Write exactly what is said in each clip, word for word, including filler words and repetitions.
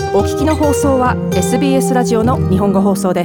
お聞きの放送は エスビーエス ラジオの日本語放送です。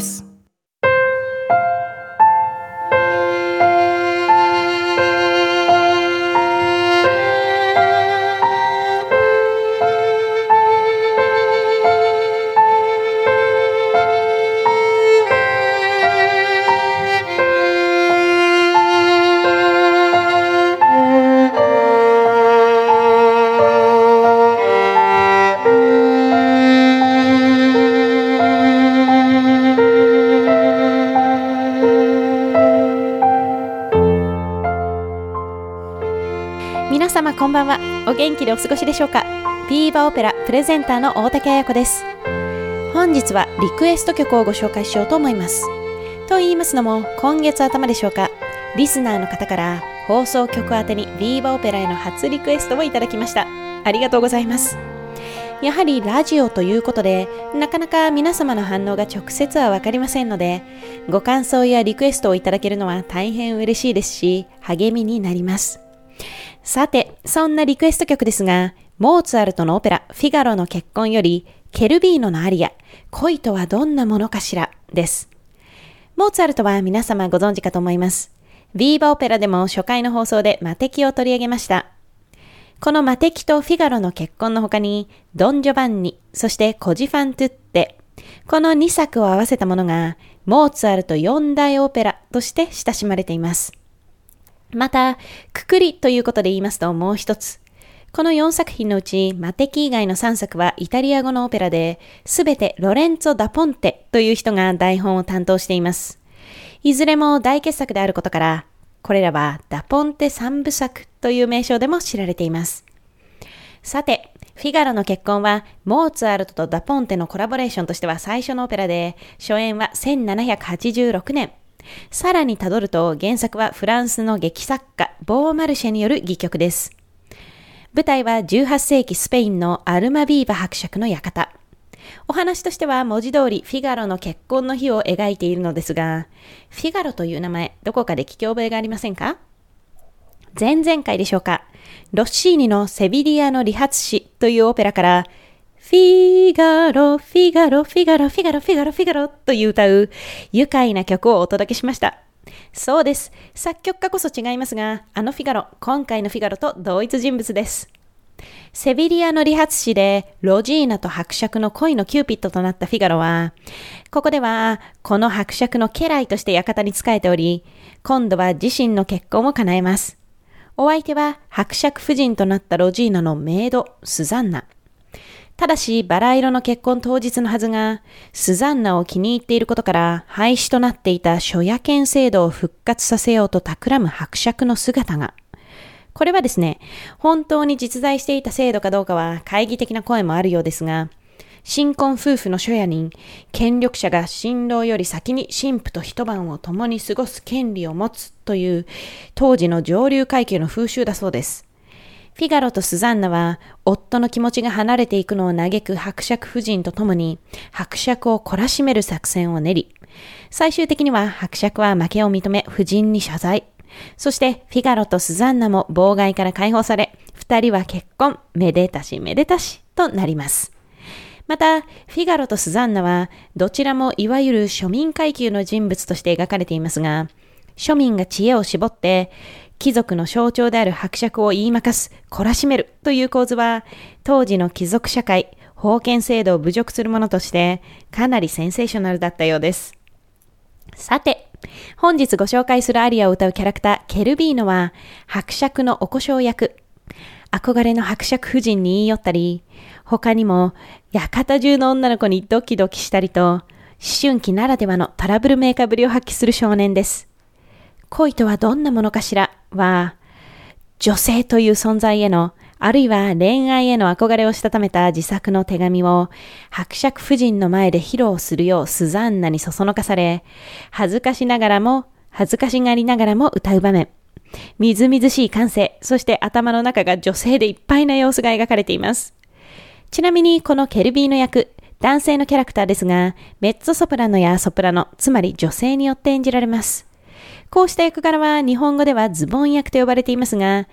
皆様こんばんは。お元気でお過ごしでしょうか。ビーバオペラプレゼンターの大竹彩子です。本日はリクエスト曲をご紹介しようと思います。と言いますのも、今月頭でしょうか、リスナーの方から放送曲宛てにビーバオペラへの初リクエストをいただきました。ありがとうございます。やはりラジオということで、なかなか皆様の反応が直接はわかりませんので、ご感想やリクエストをいただけるのは大変嬉しいですし、励みになります。さて、そんなリクエスト曲ですが、モーツァルトのオペラフィガロの結婚よりケルビーノのアリア、恋とはどんなものかしらです。モーツァルトは皆様ご存知かと思います。ビーバオペラでも初回の放送で魔笛を取り上げました。この魔笛とフィガロの結婚の他に、ドン・ジョバンニ、そしてコジ・ファン・トゥッテ、このにさくを合わせたものが、モーツァルト四大オペラとして親しまれています。また、くくりということで言いますともう一つ。このよんさく品のうち、魔笛以外のさんさくはイタリア語のオペラで、すべてロレンツォ・ダ・ポンテという人が台本を担当しています。いずれも大傑作であることから、これらはダ・ポンテ三部作という名称でも知られています。さて、フィガロの結婚は、モーツァルトとダ・ポンテのコラボレーションとしては最初のオペラで、初演はせんななひゃくはちじゅうろくねん。さらに辿ると原作はフランスの劇作家ボーマルシェによる戯曲です。舞台はじゅうはっせいきスペインのアルマビーバ伯爵の館。お話としては文字通りフィガロの結婚の日を描いているのですが、フィガロという名前どこかで聞き覚えがありませんか？前々回でしょうか、ロッシーニのセビリアの理髪師というオペラからフィガロ、フィガロ、フィガロ、フィガロ、フィガロ、フィガロという歌う愉快な曲をお届けしました。そうです。作曲家こそ違いますが、あのフィガロ、今回のフィガロと同一人物です。セビリアの理髪師でロジーナと伯爵の恋のキューピッドとなったフィガロは、ここではこの伯爵の家来として館に仕えており、今度は自身の結婚を叶えます。お相手は伯爵夫人となったロジーナのメイド、スザンナ。ただし、バラ色の結婚当日のはずが、スザンナを気に入っていることから廃止となっていた初夜券制度を復活させようと企む伯爵の姿が。これはですね、本当に実在していた制度かどうかは懐疑的な声もあるようですが、新婚夫婦の初夜に、権力者が新郎より先に新婦と一晩を共に過ごす権利を持つという、当時の上流階級の風習だそうです。フィガロとスザンナは夫の気持ちが離れていくのを嘆く伯爵夫人と共に伯爵を懲らしめる作戦を練り、最終的には伯爵は負けを認め夫人に謝罪。そしてフィガロとスザンナも妨害から解放され、二人は結婚、めでたしめでたしとなります。また、フィガロとスザンナはどちらもいわゆる庶民階級の人物として描かれていますが、庶民が知恵を絞って貴族の象徴である伯爵を言いまかす、懲らしめるという構図は、当時の貴族社会、封建制度を侮辱するものとして、かなりセンセーショナルだったようです。さて、本日ご紹介するアリアを歌うキャラクター、ケルビーノは、伯爵のお小姓役。憧れの伯爵夫人に言い寄ったり、他にも、館中の女の子にドキドキしたりと、思春期ならではのトラブルメーカーぶりを発揮する少年です。恋とはどんなものかしらは、女性という存在への、あるいは恋愛への憧れをしたためた自作の手紙を伯爵夫人の前で披露するようスザンナにそそのかされ、恥ずかしながらも、恥ずかしがりながらも歌う場面。みずみずしい感性、そして頭の中が女性でいっぱいな様子が描かれています。ちなみにこのケルビーノ役、男性のキャラクターですが、メッツォソプラノやソプラノ、つまり女性によって演じられます。こうした役柄は日本語ではズボン役と呼ばれていますが、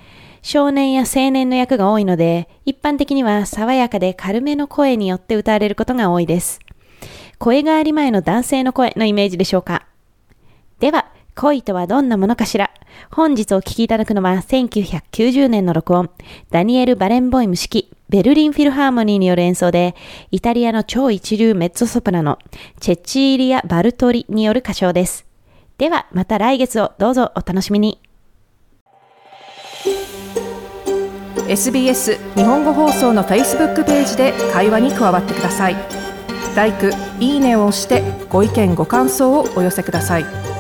少年や青年の役が多いので、一般的には爽やかで軽めの声によって歌われることが多いです。声変わり前の男性の声のイメージでしょうか。では、恋とはどんなものかしら。本日お聴きいただくのはせんきゅうひゃくきゅうじゅうねんの録音、ダニエル・バレンボイム指揮、ベルリンフィルハーモニーによる演奏で、イタリアの超一流メッツォソプラノ、チェチーリア・バルトリによる歌唱です。では、また来月をどうぞお楽しみに。 エスビーエス 日本語放送の Facebook ページで会話に加わってください。ライク、いいねを押してご意見ご感想をお寄せください。